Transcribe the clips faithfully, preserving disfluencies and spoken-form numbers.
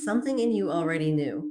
Something in you already knew.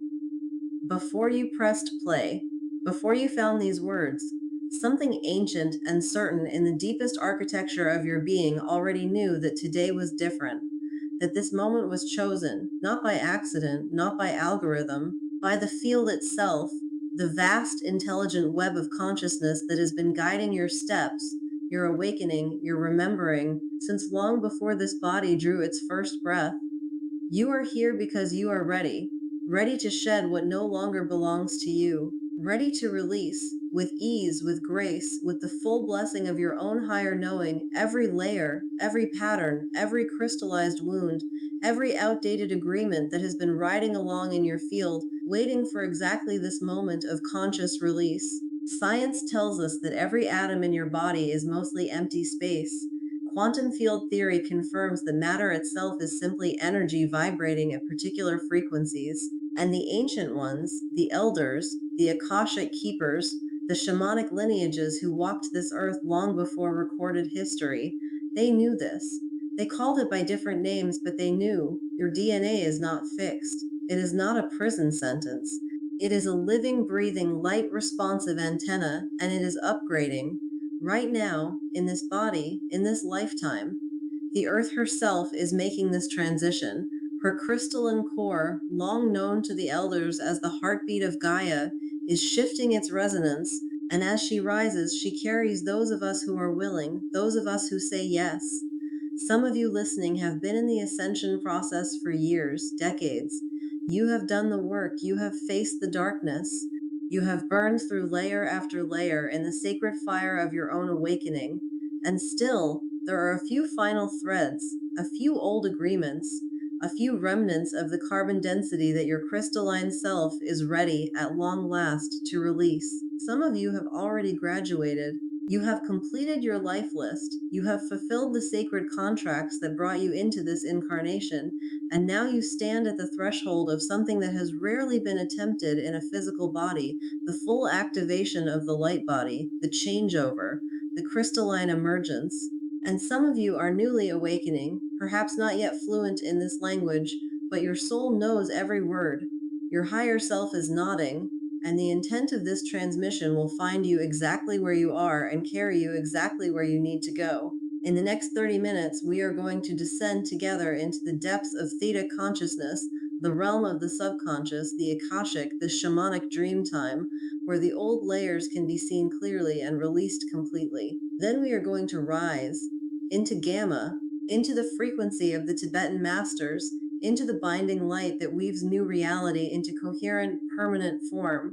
Before you pressed play, before you found these words, something ancient and certain in the deepest architecture of your being already knew that today was different, that this moment was chosen, not by accident, not by algorithm, by the field itself, the vast intelligent web of consciousness that has been guiding your steps, your awakening, your remembering, since long before this body drew its first breath. You are here because you are ready, ready to shed what no longer belongs to you, ready to release, with ease, with grace, with the full blessing of your own higher knowing, every layer, every pattern, every crystallized wound, every outdated agreement that has been riding along in your field, waiting for exactly this moment of conscious release. Science tells us that every atom in your body is mostly empty space. Quantum field theory confirms that matter itself is simply energy vibrating at particular frequencies, and the ancient ones, the elders, the Akashic keepers, the shamanic lineages who walked this earth long before recorded history, they knew this. They called it by different names, but they knew your D N A is not fixed. It is not a prison sentence. It is a living, breathing, light responsive antenna, and it is upgrading. Right now, in this body, in this lifetime, the earth herself is making this transition. Her crystalline core, long known to the elders as the heartbeat of Gaia, is shifting its resonance, and as she rises, she carries those of us who are willing, those of us who say yes. Some of you listening have been in the ascension process for years, decades. You have done the work, you have faced the darkness. You have burned through layer after layer in the sacred fire of your own awakening, and still, there are a few final threads, a few old agreements, a few remnants of the carbon density that your crystalline self is ready, at long last, to release. Some of you have already graduated. You have completed your life list. You have fulfilled the sacred contracts that brought you into this incarnation, and now you stand at the threshold of something that has rarely been attempted in a physical body, the full activation of the light body, the changeover, the crystalline emergence. And some of you are newly awakening, perhaps not yet fluent in this language, but your soul knows every word. Your higher self is nodding, and the intent of this transmission will find you exactly where you are and carry you exactly where you need to go. In the next thirty minutes, we are going to descend together into the depths of theta consciousness, the realm of the subconscious, the Akashic, the shamanic dream time, where the old layers can be seen clearly and released completely. Then we are going to rise into Gamma, into the frequency of the Tibetan masters, into the binding light that weaves new reality into coherent, permanent form.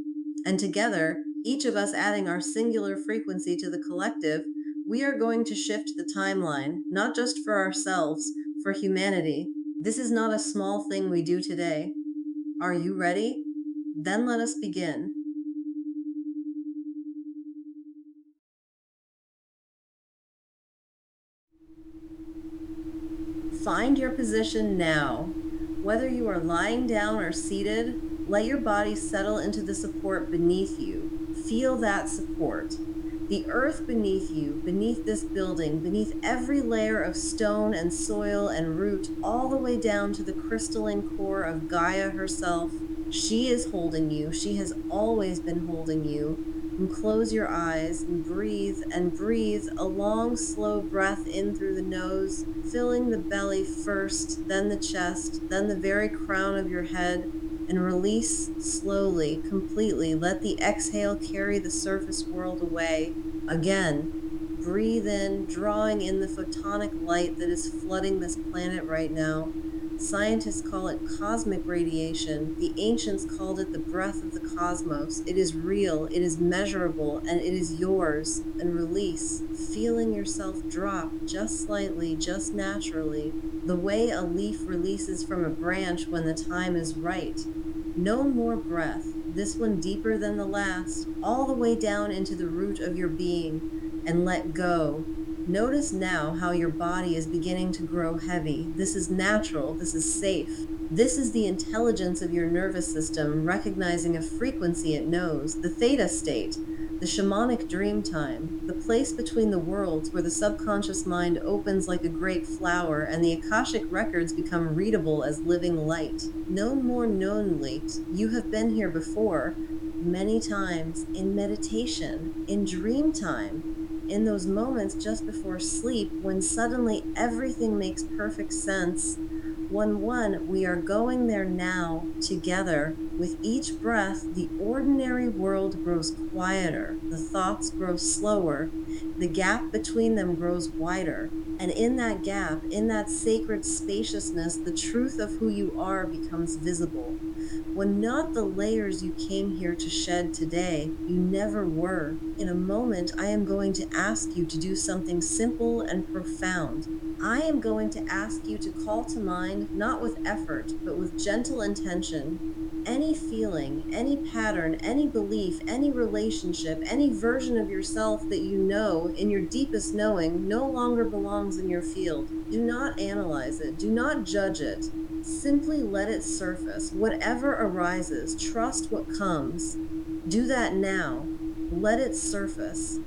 And together, each of us adding our singular frequency to the collective, we are going to shift the timeline, not just for ourselves, for humanity. This is not a small thing we do today. Are you ready? Then let us begin. Find your position now. Whether you are lying down or seated, let your body settle into the support beneath you. Feel that support. The earth beneath you, beneath this building, beneath every layer of stone and soil and root, all the way down to the crystalline core of Gaia herself. She is holding you. She has always been holding you. And close your eyes and breathe and breathe a long, slow breath in through the nose, filling the belly first, then the chest, then the very crown of your head, and release slowly, completely. Let the exhale carry the surface world away. Again, breathe in, drawing in the photonic light that is flooding this planet right now. Scientists call it cosmic radiation. The ancients called it the breath of the cosmos. It is real, it is measurable, and it is yours. And release, feeling yourself drop just slightly, just naturally, the way a leaf releases from a branch when the time is right. No more breath, this one deeper than the last, all the way down into the root of your being, and let go. Notice now how your body is beginning to grow heavy. This is natural. This is safe. This is the intelligence of your nervous system recognizing a frequency it knows, the theta state, The shamanic dream time, the place between the worlds where the subconscious mind opens like a great flower and the Akashic records become readable as living light. No more known late. You have been here before, many times in meditation, in dream time, in those moments just before sleep when suddenly everything makes perfect sense. One, one, we are going there now together. With each breath, the ordinary world grows quieter, the thoughts grow slower, the gap between them grows wider. And in that gap, in that sacred spaciousness, the truth of who you are becomes visible. When not the layers you came here to shed today, you never were. In a moment, I am going to ask you to do something simple and profound. I am going to ask you to call to mind, not with effort, but with gentle intention, any feeling, any pattern, any belief, any relationship, any version of yourself that you know in your deepest knowing no longer belongs in your field. Do not analyze it, do not judge it. Simply let it surface. Whatever arises, trust what comes. Do that now. Let it surface.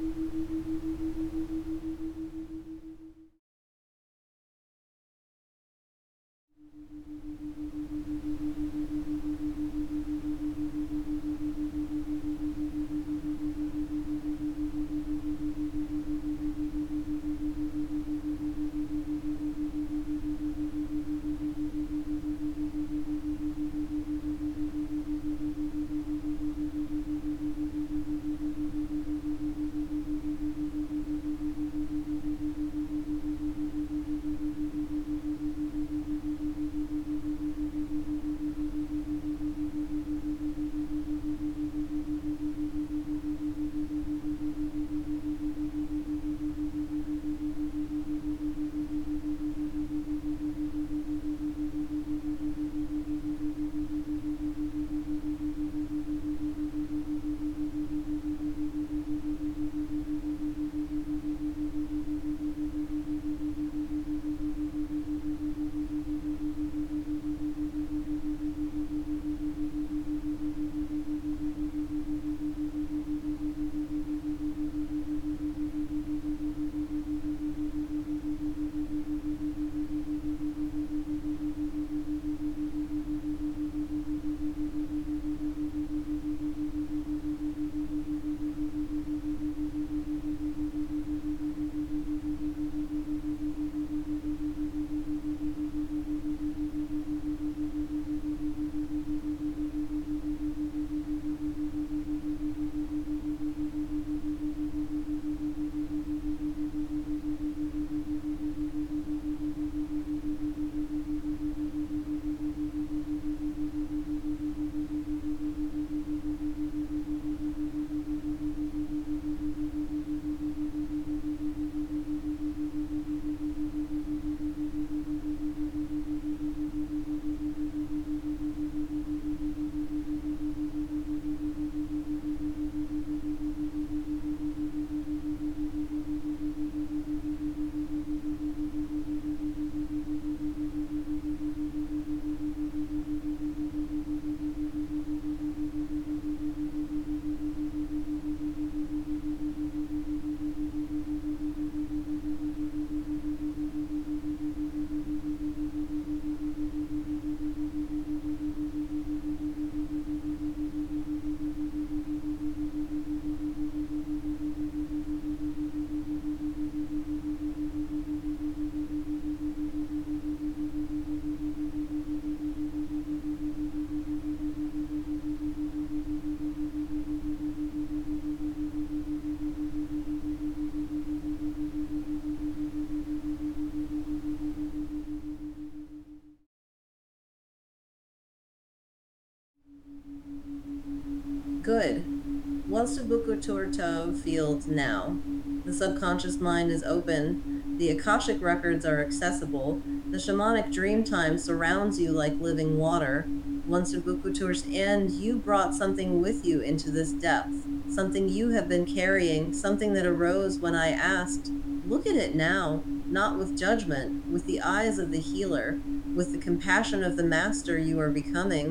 Good. Once the Bukuturto field now, the subconscious mind is open, the Akashic records are accessible, the shamanic dream time surrounds you like living water. Once the Bukutur's end, you brought something with you into this depth, something you have been carrying, something that arose when I asked. Look at it now, not with judgment, with the eyes of the healer, with the compassion of the master you are becoming.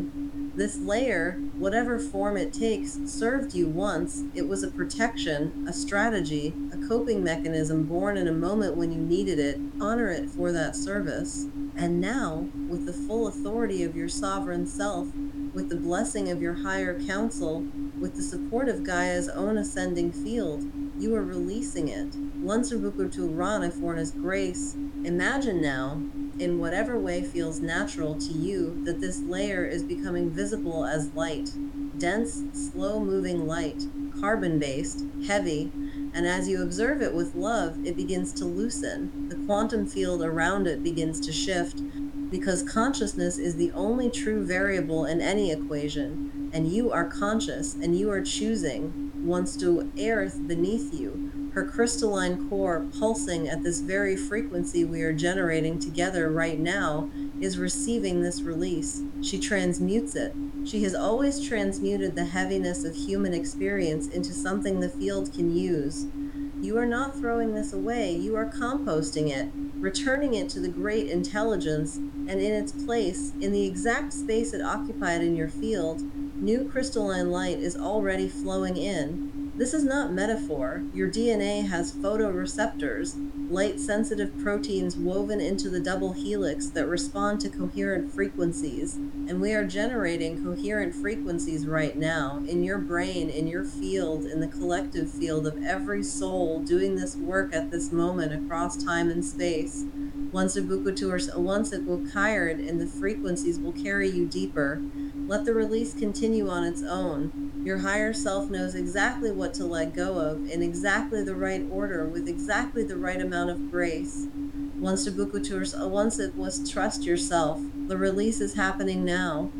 This layer, whatever form it takes, served you once. It was a protection, a strategy, a coping mechanism born in a moment when you needed it. Honor it for that service. And now, with the full authority of your sovereign self, with the blessing of your higher counsel, with the support of Gaia's own ascending field, you are releasing it. Lansabukutu Rana for his grace. Imagine now, in whatever way feels natural to you, that this layer is becoming visible as light, dense, slow moving light, carbon based, heavy, and as you observe it with love, it begins to loosen. The quantum field around it begins to shift because consciousness is the only true variable in any equation, and you are conscious and you are choosing once to earth beneath you, her crystalline core pulsing at this very frequency we are generating together right now, is receiving this release. She transmutes it. She has always transmuted the heaviness of human experience into something the field can use. You are not throwing this away, you are composting it, returning it to the great intelligence, and in its place, in the exact space it occupied in your field, new crystalline light is already flowing in. This is not metaphor. Your D N A has photoreceptors, light sensitive proteins woven into the double helix that respond to coherent frequencies. And we are generating coherent frequencies right now in your brain, in your field, in the collective field of every soul doing this work at this moment across time and space. Once it once it will carried, and the frequencies will carry you deeper. Let the release continue on its own. Your higher self knows exactly what to let go of in exactly the right order with exactly the right amount of grace. Once it once it was trust yourself. The release is happening now.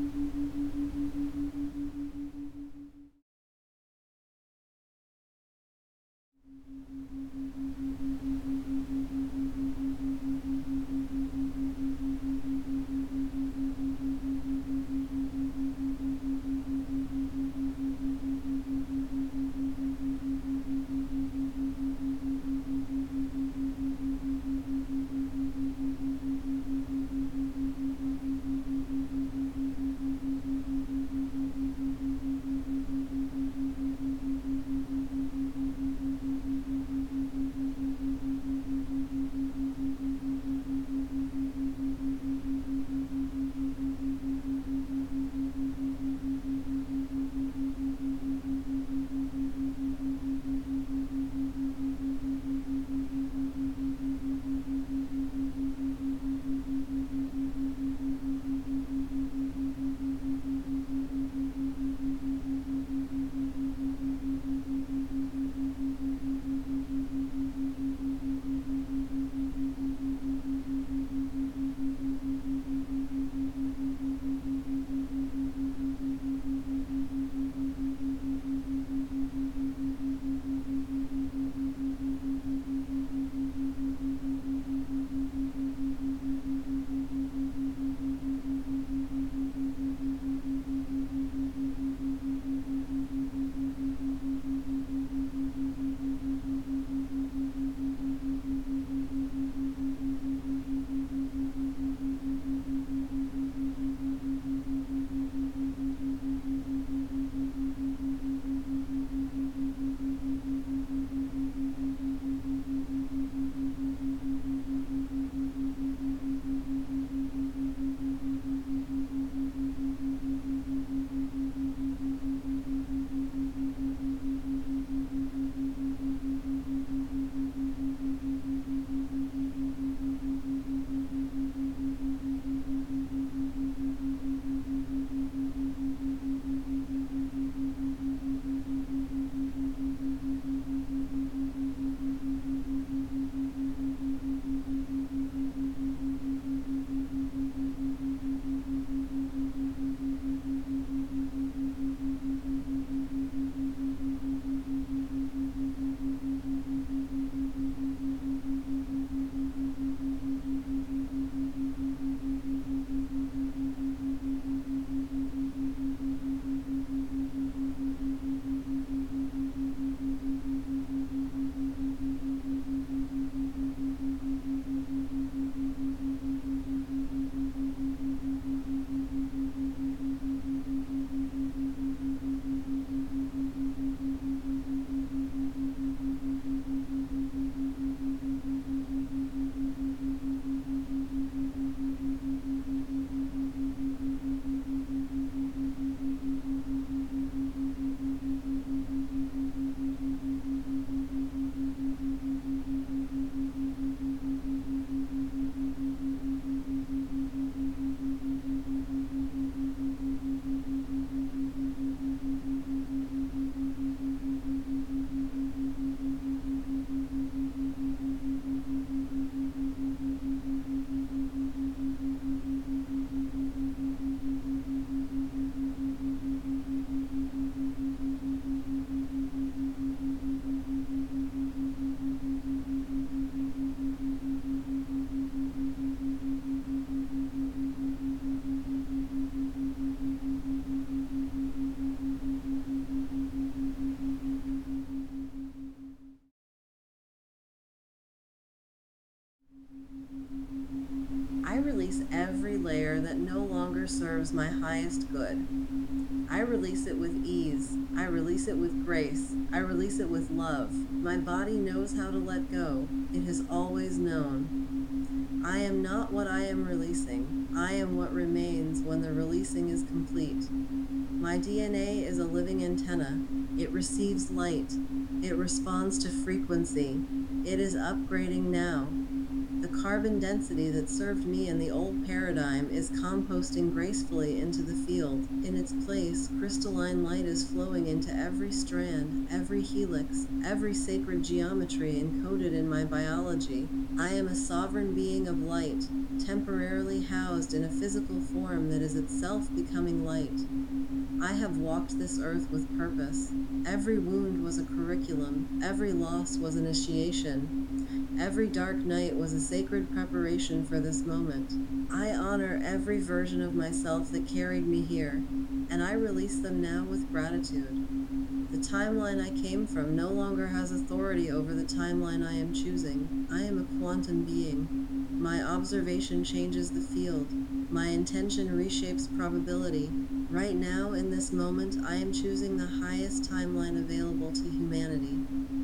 that no longer serves my highest good. I release it with ease. I release it with grace. I release it with love. My body knows how to let go. It has always known. I am not what I am releasing. I am what remains when the releasing is complete. My D N A is a living antenna. It receives light. It responds to frequency. It is upgrading now. The carbon density that served me in the old paradigm is composting gracefully into the field. In its place, crystalline light is flowing into every strand, every helix, every sacred geometry encoded in my biology. I am a sovereign being of light, temporarily housed in a physical form that is itself becoming light. I have walked this earth with purpose. Every wound was a curriculum. Every loss was initiation. Every dark night was a sacred preparation for this moment. I honor every version of myself that carried me here, and I release them now with gratitude. The timeline I came from no longer has authority over the timeline I am choosing. I am a quantum being. My observation changes the field. My intention reshapes probability. Right now, in this moment, I am choosing the highest timeline available to humanity.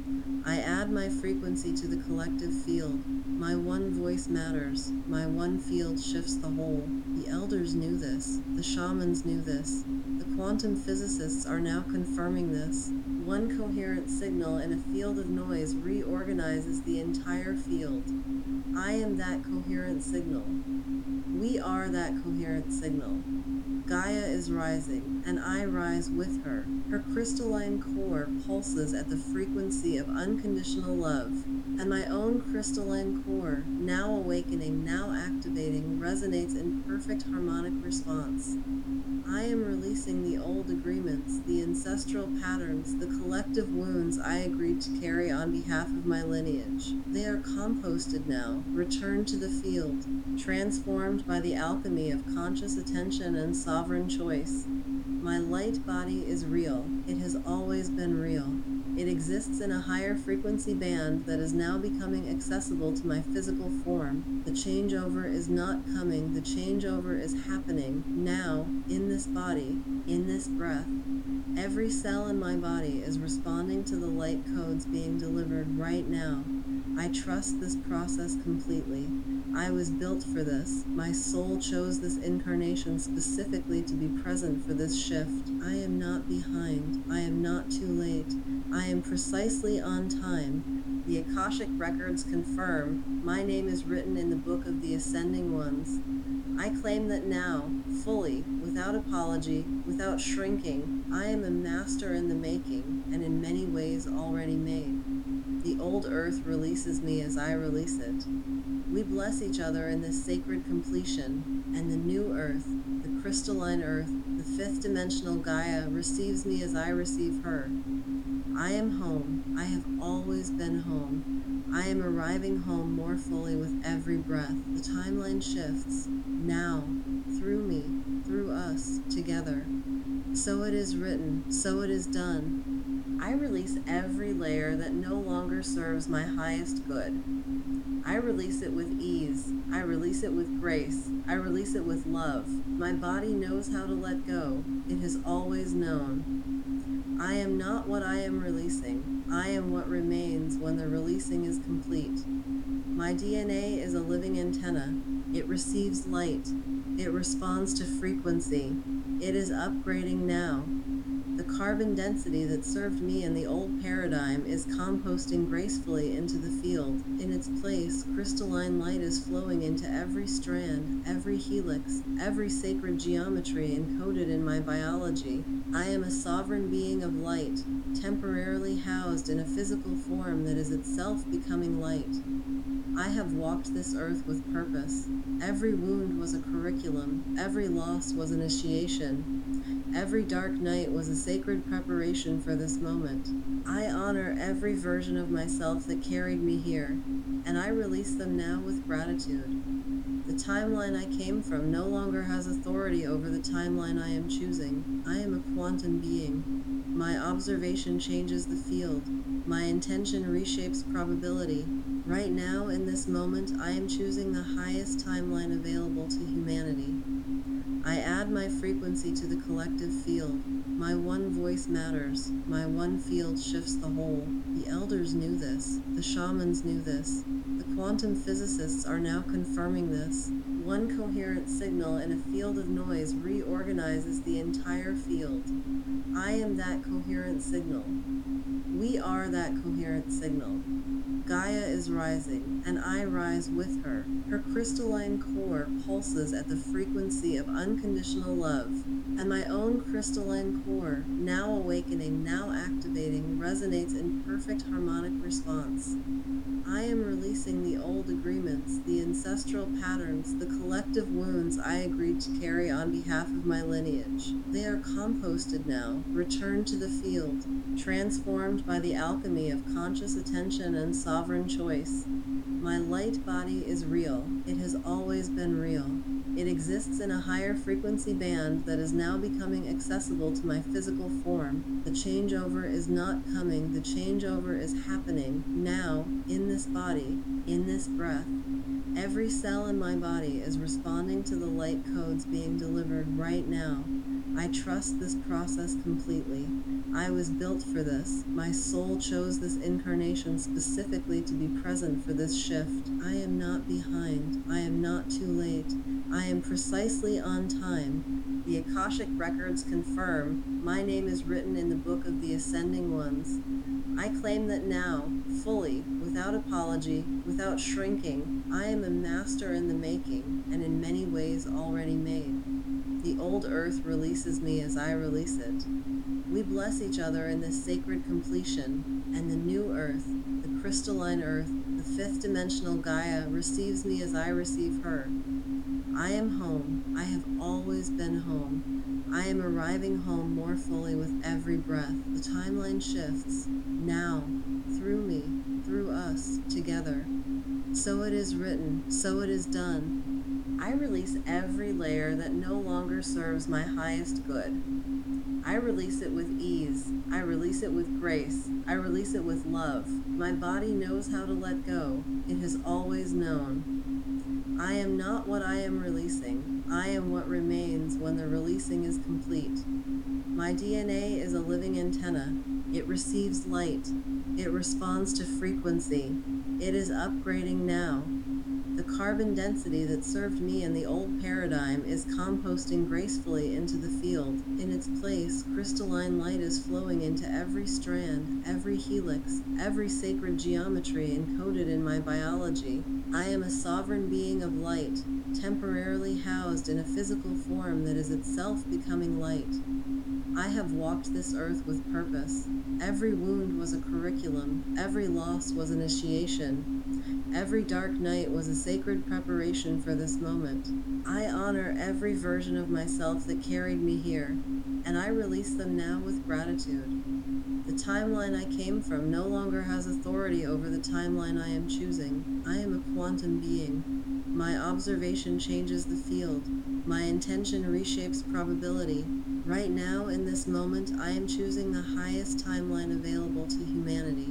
I add my frequency to the collective field. My one voice matters. My one field shifts the whole. The elders knew this. The shamans knew this. The quantum physicists are now confirming this. One coherent signal in a field of noise reorganizes the entire field. I am that coherent signal. We are that coherent signal. Gaia is rising, and I rise with her. Her crystalline core pulses at the frequency of unconditional love, and my own crystalline core, now awakening, now activating, resonates in perfect harmonic response. I am releasing the old agreements, the ancestral patterns, the collective wounds I agreed to carry on behalf of my lineage. They are composted now, returned to the field, transformed by the alchemy of conscious attention and sovereign choice. My light body is real. It has always been real. It exists in a higher frequency band that is now becoming accessible to my physical form. The changeover is not coming. The changeover is happening now, in this body, in this breath. Every cell in my body is responding to the light codes being delivered right now. I trust this process completely. I was built for this. My soul chose this incarnation specifically to be present for this shift. I am not behind. I am not too late. I am precisely on time. The Akashic records confirm my name is written in the book of the Ascending Ones. I claim that now, fully, without apology, without shrinking, I am a master in the making, and in many ways already made. The old earth releases me as I release it. We bless each other in this sacred completion, and the new earth, the crystalline earth, the fifth dimensional Gaia, receives me as I receive her. I am home. I have always been home. I am arriving home more fully with every breath. The timeline shifts, now, through me, through us, together. So it is written, so it is done. I release every layer that no longer serves my highest good. I release it with ease. I release it with grace. I release it with love. My body knows how to let go. It has always known. I am not what I am releasing. I am what remains when the releasing is complete. My D N A is a living antenna. It receives light. It responds to frequency. It is upgrading now. The carbon density that served me in the old paradigm is composting gracefully into the field. In its place, crystalline light is flowing into every strand, every helix, every sacred geometry encoded in my biology. I am a sovereign being of light, temporarily housed in a physical form that is itself becoming light. I have walked this earth with purpose. Every wound was a curriculum. Every loss was initiation. Every dark night was a sacred preparation for this moment. I honor every version of myself that carried me here, and I release them now with gratitude. The timeline I came from no longer has authority over the timeline I am choosing. I am a quantum being. My observation changes the field. My intention reshapes probability. Right now, in this moment, I am choosing the highest timeline available to humanity. add my frequency to the collective field. My one voice matters. My one field shifts the whole. The elders knew this. The shamans knew this. The quantum physicists are now confirming this. One coherent signal in a field of noise reorganizes the entire field. I am that coherent signal. We are that coherent signal. Gaia is rising, and I rise with her. Her crystalline core pulses at the frequency of unconditional love, and my own crystalline core, now awakening, now activating, resonates in perfect harmonic response. I am releasing the old agreements, the ancestral patterns, the collective wounds I agreed to carry on behalf of my lineage. They are composted now, returned to the field, transformed by the alchemy of conscious attention and sovereign choice. My light body is real. It has always been real. It exists in a higher frequency band that is now becoming accessible to my physical form. The changeover is not coming. The changeover is happening now, in this body, in this breath. Every cell in my body is responding to the light codes being delivered right now. I trust this process completely. I was built for this. My soul chose this incarnation specifically to be present for this shift. I am not behind. I am not too late. I am precisely on time. The Akashic records confirm my name is written in the book of the Ascending Ones. I claim that now, fully, without apology, without shrinking, I am a master in the making, and in many ways already made. The old earth releases me as I release it. We bless each other in this sacred completion, and the new earth, the crystalline earth, the fifth dimensional Gaia, receives me as I receive her. I am home. I have always been home. I am arriving home more fully with every breath. The timeline shifts, now, through me, through us, together. So it is written, so it is done. I release every layer that no longer serves my highest good. I release it with ease. I release it with grace. I release it with love. My body knows how to let go. It has always known. I am not what I am releasing. I am what remains when the releasing is complete. My D N A is a living antenna. It receives light. It responds to frequency. It is upgrading now. The carbon density that served me in the old paradigm is composting gracefully into the field. In its place, crystalline light is flowing into every strand, every helix, every sacred geometry encoded in my biology. I am a sovereign being of light, temporarily housed in a physical form that is itself becoming light. I have walked this earth with purpose. Every wound was a curriculum. Every loss was initiation. Every dark night was a sacred preparation for this moment. I honor every version of myself that carried me here, and I release them now with gratitude. The timeline I came from no longer has authority over the timeline I am choosing. I am a quantum being. My observation changes the field. My intention reshapes probability. Right now, in this moment, I am choosing the highest timeline available to humanity.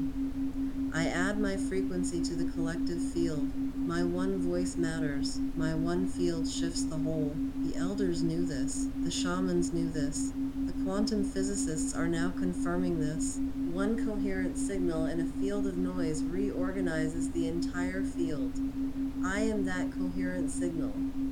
I add my frequency to the collective field. My one voice matters. My one field shifts the whole. The elders knew this. The shamans knew this. The quantum physicists are now confirming this. One coherent signal in a field of noise reorganizes the entire field. I am that coherent signal.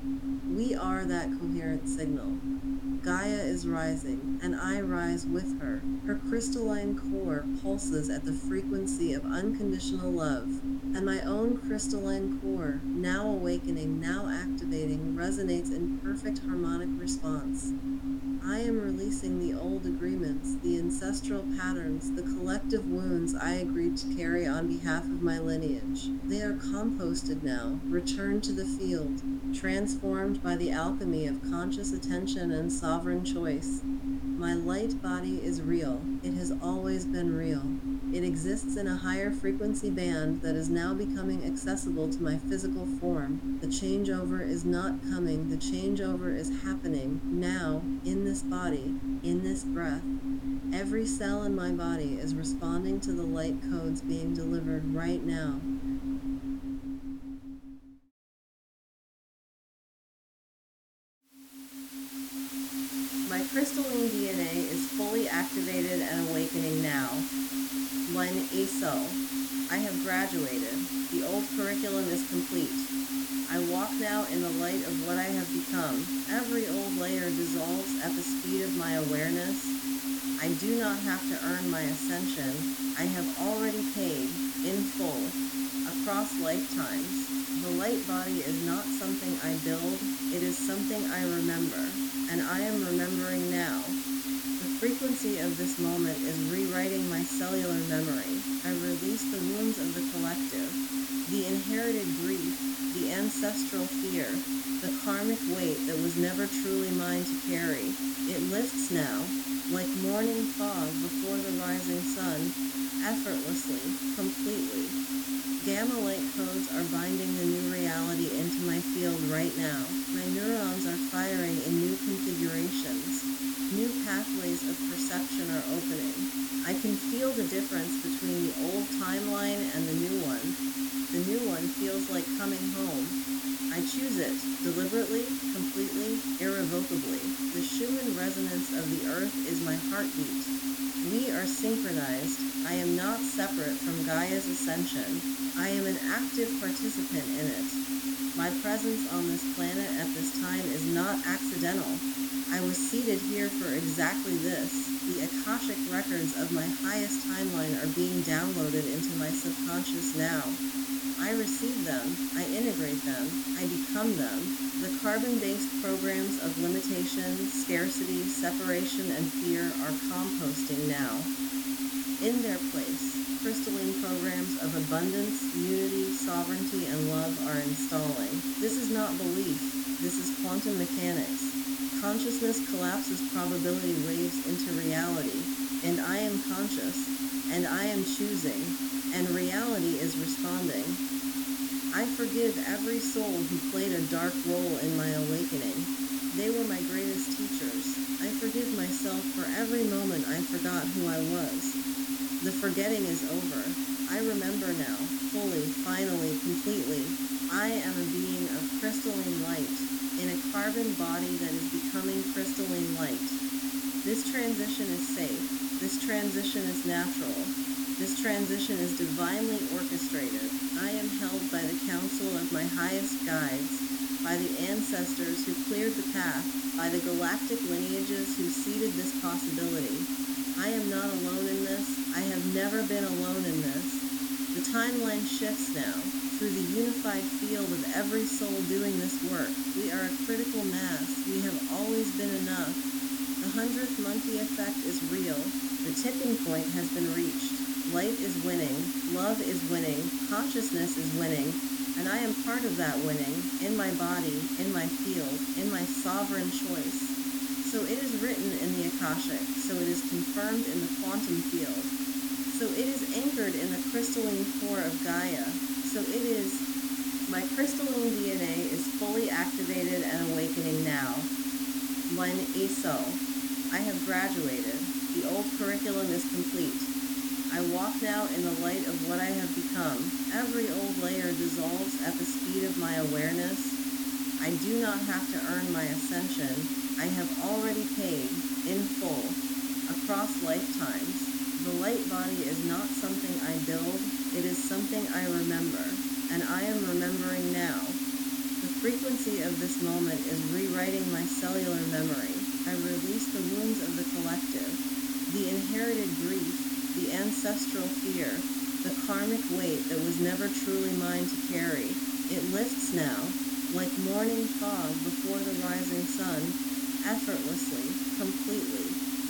We are that coherent signal. Gaia is rising, and I rise with her. Her crystalline core pulses at the frequency of unconditional love, and my own crystalline core, now awakening, now activating, resonates in perfect harmonic response. I am releasing the old agreements, the ancestral patterns, the collective wounds I agreed to carry on behalf of my lineage. They are composted now, returned to the field, transformed by the alchemy of conscious attention and sovereign choice. My light body is real. It has always been real. It exists in a higher frequency band that is now becoming accessible to my physical form. The changeover is not coming. The changeover is happening now, in this body, in this breath. Every cell in my body is responding to the light codes being delivered right now. My crystalline D N A is fully activated and awakening now. Len Eso. I have graduated. The old curriculum is complete. I walk now in the light of what I have become. Every old layer dissolves at the speed of my awareness. I do not have to earn my ascension. I have already paid, in full, across lifetimes. The light body is not something I build, it is something I remember, and I am remembering now. The frequency of this moment is rewriting my cellular memory. I release the wounds of the collective, the inherited grief, the ancestral fear, the karmic weight that was never truly mine to carry. It lifts now, like morning fog before the rising sun, effortlessly, completely. Gamma light codes are binding the new reality into my field right now. My neurons are firing in new configurations. New pathways of perception are opening. I can feel the difference between the old timeline and the new one. The new one feels like coming home. I choose it, deliberately, completely, irrevocably. The Schumann resonance of the earth is my heartbeat. We are synchronized. I am not separate from Gaia's ascension. I am an active participant in it. My presence on this planet at this time is not accidental. I was seated here for exactly this. The Akashic records of my highest timeline are being downloaded into my subconscious now. I receive them, I integrate them, I become them. The carbon-based programs of limitation, scarcity, separation, and fear are composting now. In their place, crystalline programs of abundance, unity, sovereignty, and love are installing. This is not belief, this is quantum mechanics. Consciousness collapses probability waves into reality, and I am conscious, and I am choosing, and reality is responding. I forgive every soul who played a dark role in my awakening. They were my greatest teachers. I forgive myself for every moment I forgot who I was. The forgetting is over. I remember now, fully, finally, completely. I am a being of crystalline light, in a carbon body that is becoming crystalline light. This transition is safe. This transition is natural. This transition is divinely orchestrated. I am held by the counsel of my highest guides, by the ancestors who cleared the path, by the galactic lineages who seeded this possibility. I am not alone in this. I have never been alone in this. The timeline shifts now. Through the unified field of every soul doing this work, we are a critical mass. We have always been enough. The hundredth monkey effect is real. The tipping point has been reached. Light is winning. Love is winning. Consciousness is winning. And I am part of that winning, in my body, in my field, in my sovereign choice. So it is written in the Akashic. So it is confirmed in the quantum field. So it is anchored in the crystalline core of Gaia. So it is, my crystalline D N A is fully activated and awakening now. Len Eso. I have graduated. The old curriculum is complete. I walk now in the light of what I have become. Every old layer dissolves at the speed of my awareness. I do not have to earn my ascension. I have already paid, in full, across lifetimes. The light body is not something I build, it is something I remember, and I am remembering now. The frequency of this moment is rewriting my cellular memory. I release the wounds of the collective, the inherited grief, the ancestral fear, the karmic weight that was never truly mine to carry. It lifts now, like morning fog before the rising sun, effortlessly, completely.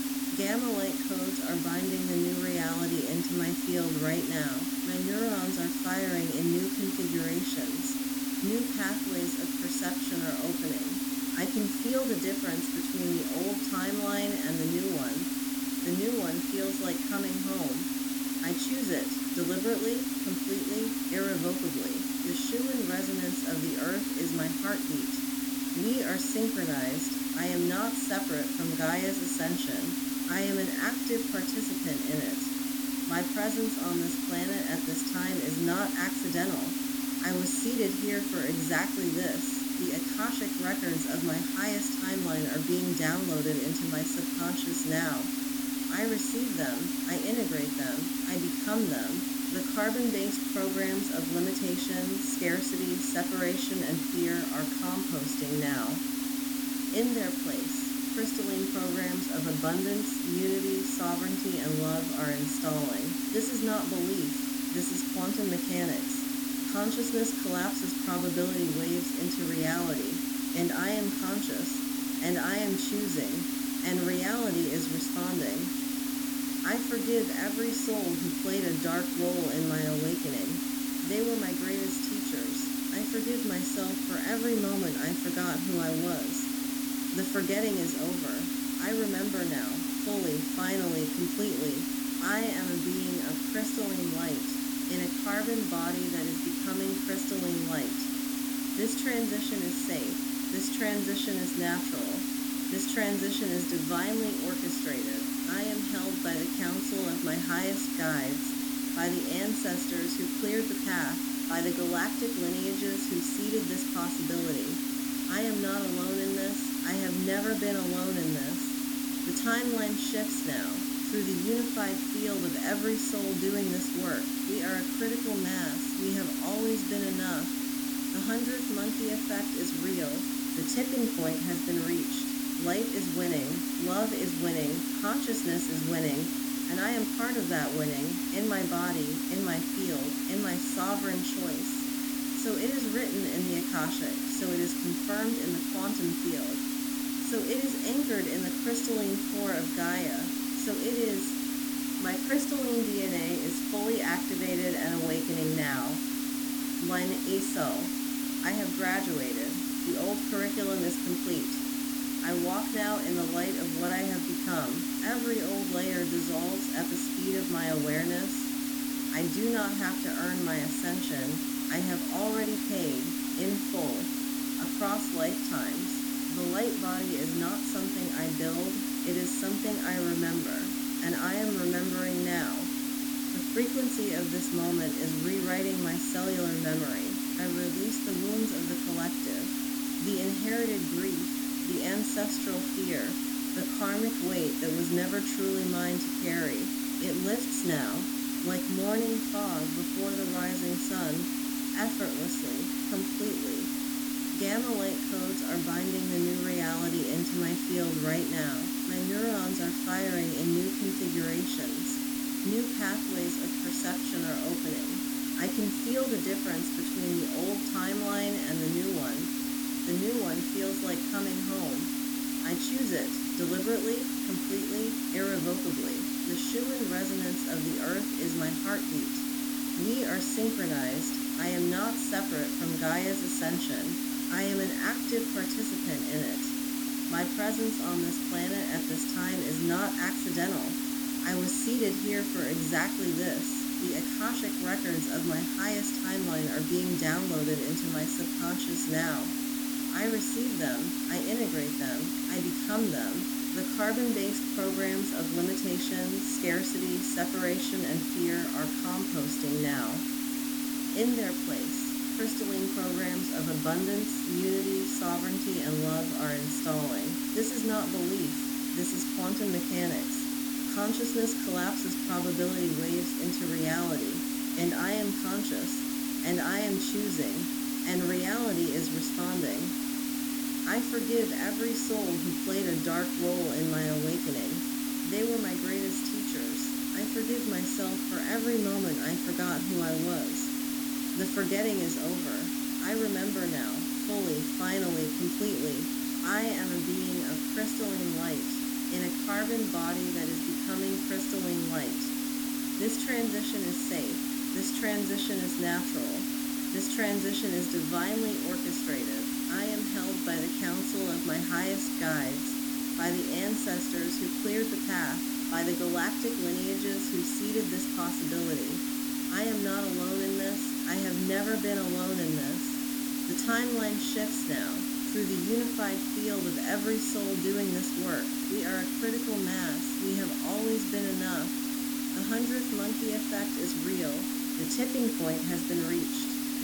Gamma light codes are binding the new reality into my field right now. My neurons are firing in new configurations. New pathways of perception are opening. I can feel the difference between the old timeline and the new one. The new one feels like coming home. I choose it, deliberately, completely, irrevocably. The Schumann resonance of the earth is my heartbeat. We are synchronized. I am not separate from Gaia's ascension. I am an active participant in it. My presence on this planet at this time is not accidental. I was seated here for exactly this. The Akashic records of my highest timeline are being downloaded into my subconscious now. I receive them, I integrate them, I become them. The carbon-based programs of limitation, scarcity, separation, and fear are composting now. In their place, crystalline programs of abundance, unity, sovereignty, and love are installing. This is not belief, this is quantum mechanics. Consciousness collapses probability waves into reality, and I am conscious, and I am choosing, and reality is responding. I forgive every soul who played a dark role in my awakening. They were my greatest teachers. I forgive myself for every moment I forgot who I was. The forgetting is over. I remember now, fully, finally, completely. I am a being of crystalline light, in a carbon body that is becoming crystalline light. This transition is safe. This transition is natural. This transition is divinely orchestrated. I am held by the counsel of my highest guides, by the ancestors who cleared the path, by the galactic lineages who seeded this possibility. I am not alone in this. I have never been alone in this. The timeline shifts now. Through the unified field of every soul doing this work, we are a critical mass. We have always been enough. The hundredth monkey effect is real. The tipping point has been reached. Light is winning. Love is winning. Consciousness is winning. And I am part of that winning, in my body, in my field, in my sovereign choice. So it is written in the Akashic, so it is confirmed in the quantum field. So it is anchored in the crystalline core of Gaia. So it is, my crystalline D N A is fully activated and awakening now. Line ESO. I have graduated. The old curriculum is complete. I walk now in the light of what I have become. Every old layer dissolves at the speed of my awareness. I do not have to earn my ascension. I have already paid, in full, across lifetimes. The light body is not something I build, it is something I remember, and I am remembering now. The frequency of this moment is rewriting my cellular memory. I release the wounds of the collective, the inherited grief, the ancestral fear, the karmic weight that was never truly mine to carry. It lifts now, like morning fog before the rising sun, effortlessly, completely. Gamma light codes are binding the new reality into my field right now. My neurons are firing in new configurations. New pathways of perception are opening. I can feel the difference between the old timeline and the new one. The new one feels like coming home. I choose it, deliberately, completely, irrevocably. The Schumann resonance of the earth is my heartbeat. We are synchronized. I am not separate from Gaia's ascension. I am an active participant in it. My presence on this planet at this time is not accidental. I was seated here for exactly this. The Akashic records of my highest timeline are being downloaded into my subconscious now. I receive them, I integrate them, I become them. The carbon-based programs of limitation, scarcity, separation, and fear are composting now. In their place, crystalline programs of abundance, unity, sovereignty, and love are installing. This is not belief, this is quantum mechanics. Consciousness collapses probability waves into reality, and I am conscious, and I am choosing, and reality is responding. I forgive every soul who played a dark role in my awakening. They were my greatest teachers. I forgive myself for every moment I forgot who I was. The forgetting is over. I remember now, fully, finally, completely. I am a being of crystalline light, in a carbon body that is becoming crystalline light. This transition is safe. This transition is natural. This transition is divinely orchestrated. I am held by the counsel of my highest guides, by the ancestors who cleared the path, by the galactic lineages who seeded this possibility. I am not alone in this. I have never been alone in this. The timeline shifts now. Through the unified field of every soul doing this work, we are a critical mass. We have always been enough. The hundredth monkey effect is real. The tipping point has been reached.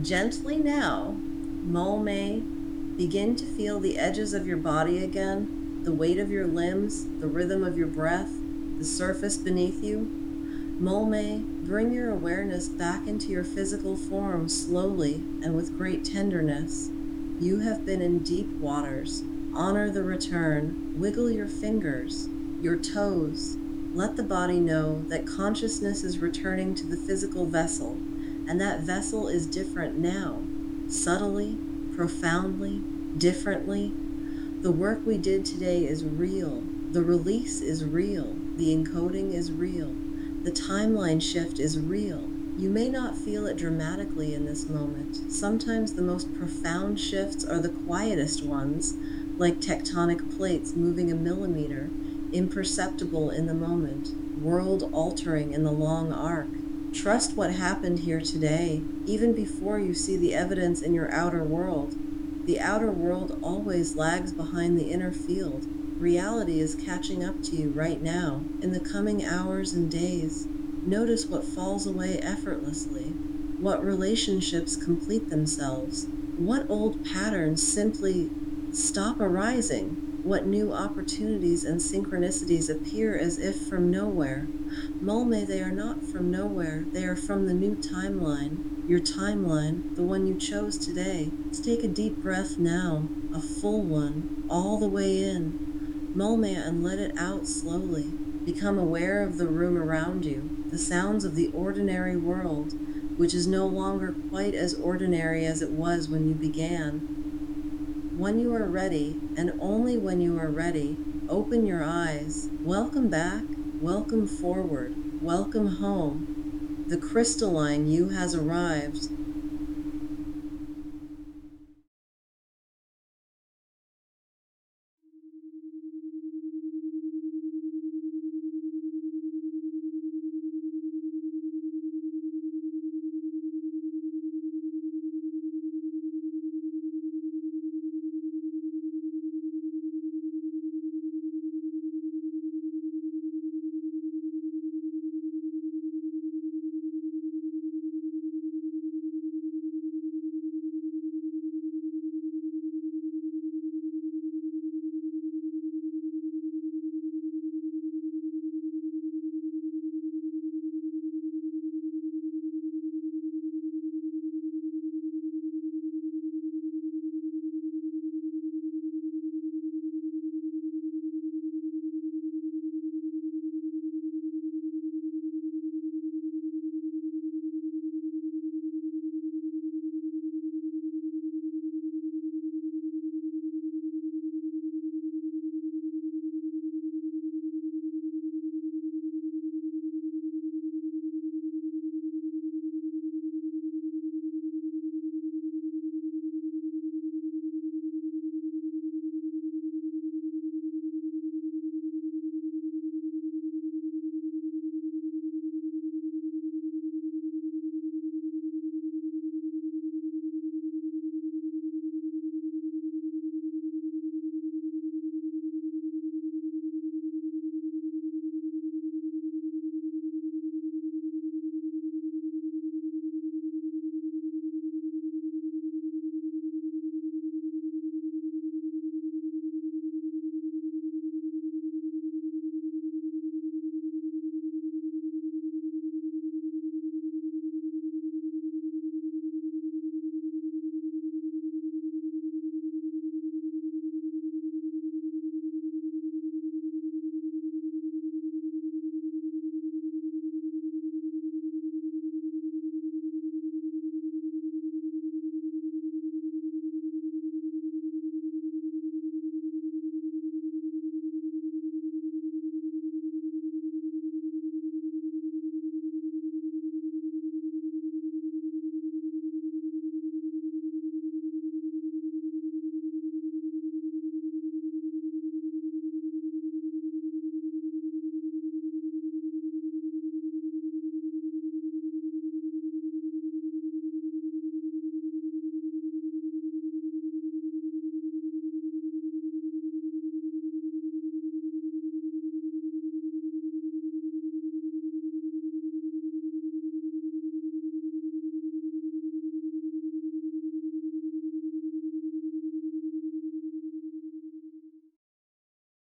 Gently now, Molme, begin to feel the edges of your body again, the weight of your limbs, the rhythm of your breath, the surface beneath you. Molme, bring your awareness back into your physical form slowly and with great tenderness. You have been in deep waters. Honor the return. Wiggle your fingers, your toes. Let the body know that consciousness is returning to the physical vessel, and that vessel is different now, subtly, profoundly, differently. The work we did today is real. The release is real. The encoding is real. The timeline shift is real. You may not feel it dramatically in this moment. Sometimes the most profound shifts are the quietest ones, like tectonic plates moving a millimeter, imperceptible in the moment, world-altering in the long arc. Trust what happened here today, even before you see the evidence in your outer world. The outer world always lags behind the inner field. Reality is catching up to you right now, in the coming hours and days. Notice what falls away effortlessly, what relationships complete themselves, what old patterns simply stop arising, what new opportunities and synchronicities appear as if from nowhere. Molme, they are not from nowhere, they are from the new timeline. Your timeline, the one you chose today. Let's take a deep breath now, a full one, all the way in. Molme, and let it out slowly. Become aware of the room around you, the sounds of the ordinary world, which is no longer quite as ordinary as it was when you began. When you are ready, and only when you are ready, open your eyes. Welcome back, welcome forward, welcome home. The crystalline you has arrived.